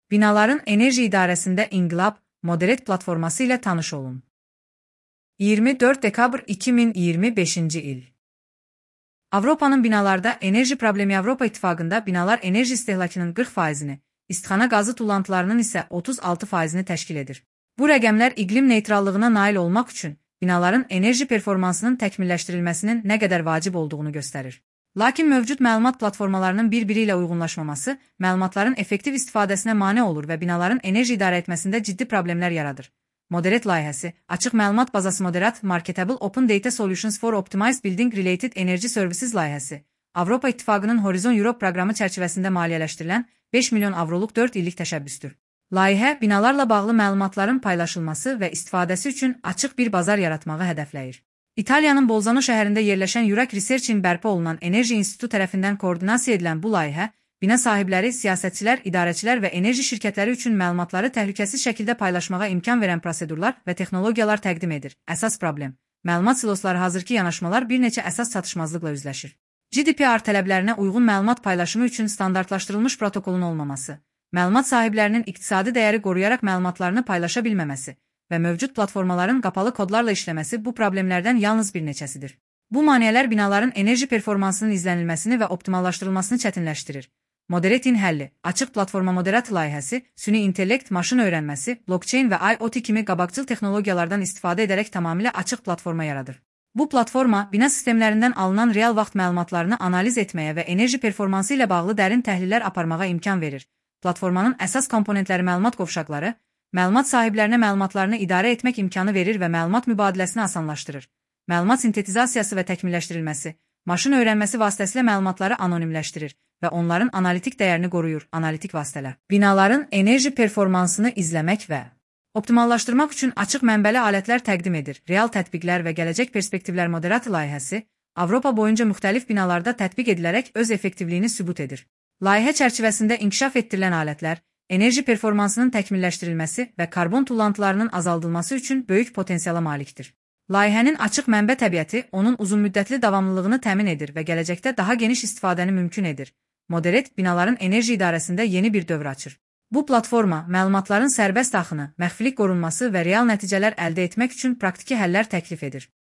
Binaların enerji idarəsində İnqilab Moderate platforması ilə tanış olun. 24 dekabr 2025-ci il. Avropanın binalarda enerji problemi. Avropa İttifaqında binalar enerji istehlakının 40%-ni, istixana qazı tullantılarının isə 36%-ni təşkil edir. Bu rəqəmlər iqlim neytrallığına nail olmaq üçün binaların enerji performansının təkmilləşdirilməsinin nə qədər vacib olduğunu göstərir. Lakin mövcud məlumat platformalarının bir-biri ilə uyğunlaşmaması məlumatların effektiv istifadəsinə mane olur və binaların enerji idarə etməsində ciddi problemlər yaradır. Moderate layihəsi, açıq məlumat bazası Moderate Marketable Open Data Solutions for Optimized Building Related Energy Services layihəsi, Avropa İttifaqının Horizon Europe proqramı çərçivəsində maliyyələşdirilən 5 milyon avroluq 4 illik təşəbbüsdür. Layihə, binalarla bağlı məlumatların paylaşılması və istifadəsi üçün açıq bir bazar yaratmağı hədəfləyir. İtaliyanın Bolzano şəhərində yerləşən Eurek Research-in bərpa olunan Enerji İnstitutu tərəfindən koordinasiya edilən bu layihə, bina sahibləri, siyasətçilər, idarəçilər və enerji şirkətləri üçün məlumatları təhlükəsiz şəkildə paylaşmağa imkan verən prosedurlar və texnologiyalar təqdim edir. Əsas problem: məlumat silosları. Hazırki yanaşmalar bir neçə əsas çatışmazlıqla üzləşir. GDPR tələblərinə uyğun məlumat paylaşımı üçün standartlaşdırılmış protokolun olmaması, məlumat sahiblərinin iqtisadi dəyəri qoruyaraq məlumatlarını paylaşa bilməməsi və mövcud platformaların qapalı kodlarla işləməsi bu problemlərdən yalnız bir neçəsidir. Bu maneələr binaların enerji performansının izlənilməsini və optimallaşdırılmasını çətinləşdirir. Moderate-in həlli, açıq platforma Moderate layihəsi, süni intellekt, maşın öyrənməsi, blockchain və IoT kimi qabaqcıl texnologiyalardan istifadə edərək tamamilə açıq platforma yaradır. Bu platforma, bina sistemlərindən alınan real vaxt məlumatlarını analiz etməyə və enerji performansı ilə bağlı dərin təhlillər aparmağa imkan verir. Platformanın əsas komponentləri məlumat qovşaqları, məlumat sahiblərinə məlumatlarını idarə etmək imkanı verir və məlumat mübadiləsini asanlaşdırır. Məlumat sintetizasiyası və təkmilləşdirilməsi, maşın öyrənməsi vasitəsilə məlumatları anonimləşdirir və onların analitik dəyərini qoruyur. Analitik vasitələr. Binaların enerji performansını izləmək və optimallaşdırmaq üçün açıq mənbəli alətlər təqdim edir. Real tətbiqlər və gələcək perspektivlər. Moderate layihəsi Avropa boyunca müxtəlif binalarda tətbiq edilərək öz effektivliyini sübut edir. Layihə çərçivəsində inkişaf etdirilən alətlər, enerji performansının təkmilləşdirilməsi və karbon tullantılarının azaldılması üçün böyük potensiala malikdir. Layihənin açıq mənbə təbiəti onun uzunmüddətli davamlılığını təmin edir və gələcəkdə daha geniş istifadəni mümkün edir. Moderate binaların enerji idarəsində yeni bir dövr açır. Bu platforma məlumatların sərbəst axını, məxfilik qorunması və real nəticələr əldə etmək üçün praktiki həllər təklif edir.